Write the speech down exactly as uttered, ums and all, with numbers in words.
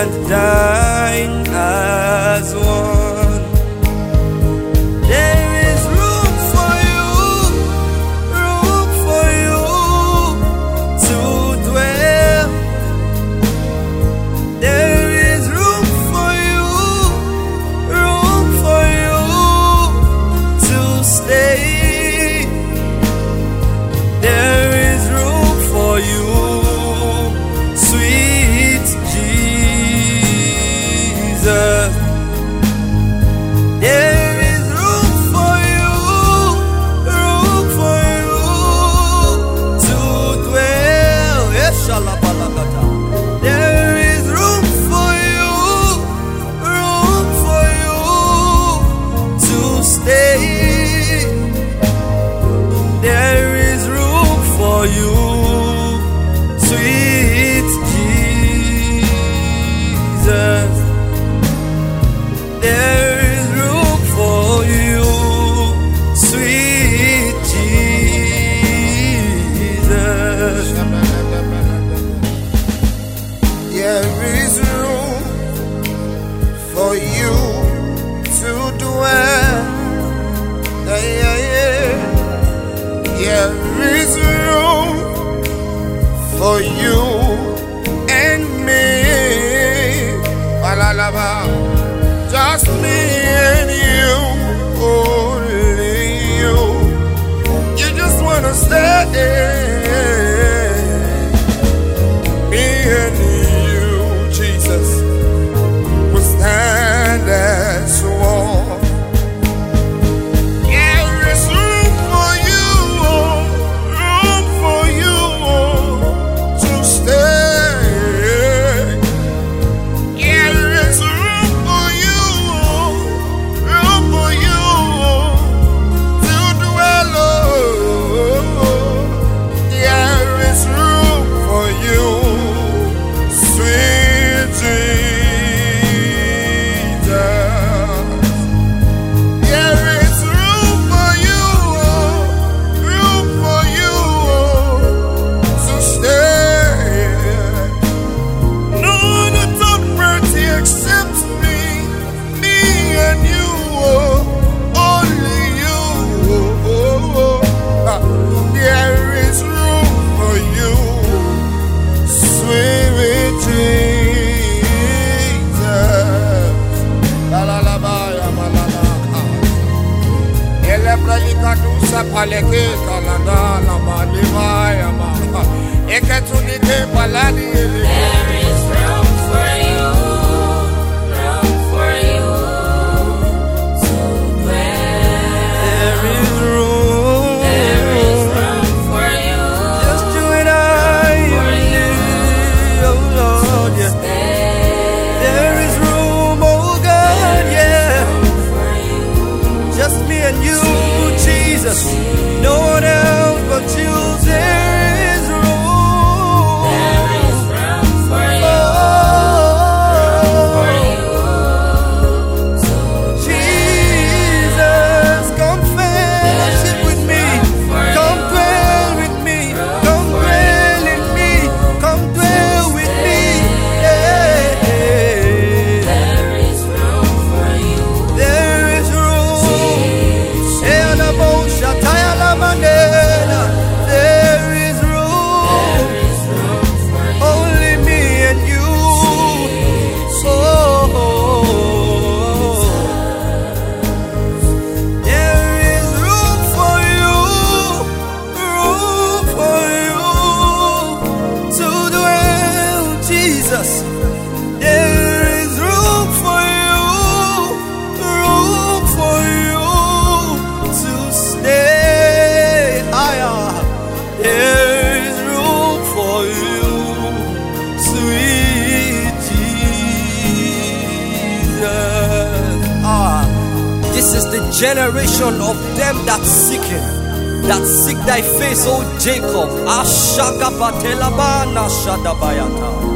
and thine as one. There is room for you, room for you to dwell. There is room for you, room for you to stay. There is room for you, sweet Jesus. There is room for you, room for you to dwell. There is room for you, room for you to stay. There is room for you, sweet Jesus. There is room for you, sweet Jesus. There is room for you to dwell. Yeah, yeah, yeah. There is room for you and me. Ba-la-la-ba. Just me and you, only you. You just wanna stay. Me and you, Jesus, will stand as one. There is room for you, room for you to stay. There is room for you, room for you to dwell. There is room for you, sweet Jesus. There is room for you, room for you to stay. No other third party except me, me and you, only you. There is room for you, sweet Jesus. La la la ba ya ma la la. Ele pralika tu sa paleke kalanda la ma le ba ya ma. Eketuni ke paladi ele. There is room for you, room for you to dwell. There is room. There is room for you, Just you and I, for you oh Lord, yeah. There is room, oh God, yeah. for you. Just me and you, Jesus. No one else but you. There is room. There is room for you, Oh, for you to Jesus, come fellowship with me. Come dwell with me. Come dwell in me. Come dwell with me. Yeah. There is room for you. There is room. There is room. There is room for you. Only me and you. Oh, there is room for you, room for you to dwell, Jesus. There is room for you, room for you to stay higher. There is room for you, sweet Jesus. Ah, this is the generation of them that seek Him, that seek Thy face, O Jacob. Ashaka patelabana shadabayata.